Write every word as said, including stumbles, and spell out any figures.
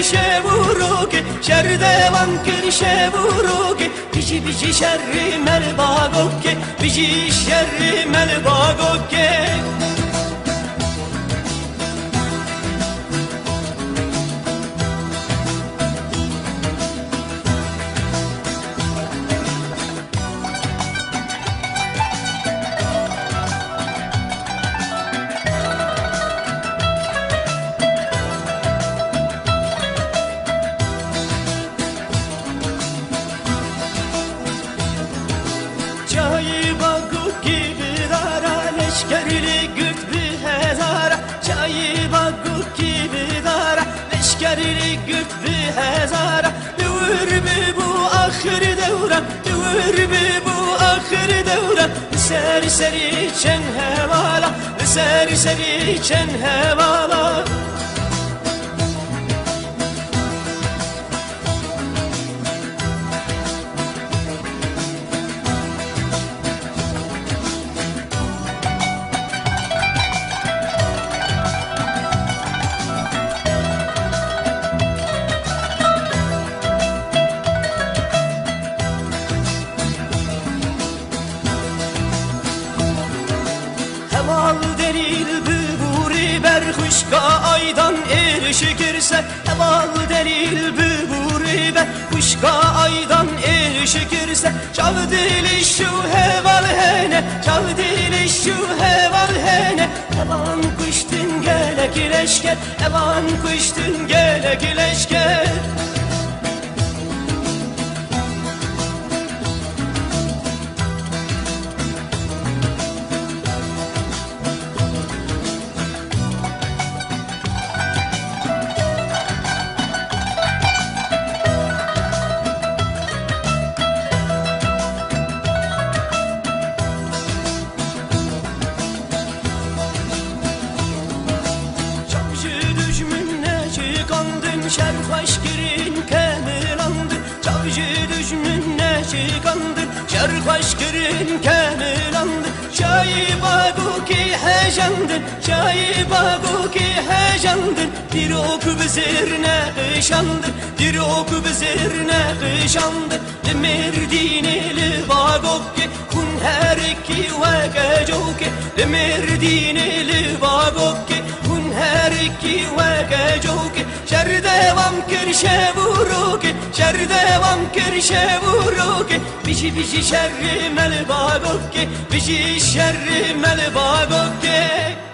kirşe vuruke, şer devam kirşe vuruke, bici bici şerri melbagoke, bici şerri melbagoke. Çayı bakıp gibi dara, leşkerli gürt bir hezara. Çayı bakıp gibi dara, leşkerli gürt bir hezara. Dövür bir bu ahir devran, dövür bir bu ahir devran. Seri seri çen hevala, seri seri çen hevala. Heval deril büburi berhuşka aydan erişikirse, heval deril büburi berhuşka aydan erişikirse. Çav dili şu heval hene, çav dili şu heval hene. Hevan kuştun gelek leşker, hevan kuştun gelek leşker. Şer hoşgirin kemilandı, çavcı düşmünne çıkandı. Şer hoşgirin kemilandı, çayı bagu ki hejandı, çayı bagu ki hejandı. Bir oku bizirne kışandı, bir oku bizirne kışandı. Lemerdinili bagu ki kun her iki ve gejoki, lemerdinili bagu ki kun her iki ve gejoki. Şer devam kirşe vuruke, şer devam kirşe vuruke, bici bici şerri melbagoke, bici şerri melbagoke.